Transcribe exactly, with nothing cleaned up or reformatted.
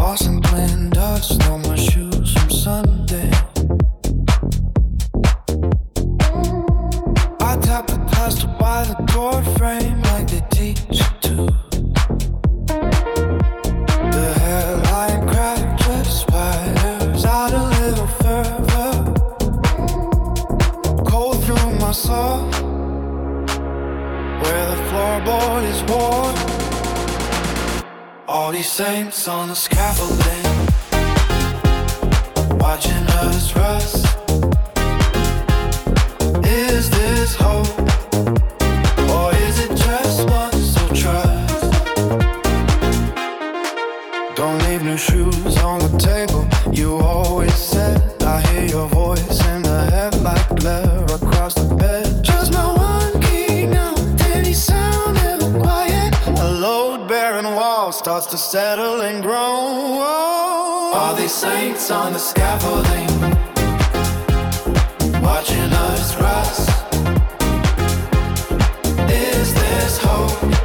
porcelain dust on my shoes from Sunday. I tap the plaster by the door frame like they teach you to. The hairline crack just spiders out a little further. Cold through my soul, where the floorboard is worn. All these saints on the scaffolding, watching us rust. Is this hope, or is it just one? So trust. Don't leave new shoes on the table. You always said I hear your voice in the headlight glare across the bed. Just my one key now, any sound ever quiet. A load-bearing wall starts to settle and grow. All these saints on the scaffolding, watching us rust. Is this hope?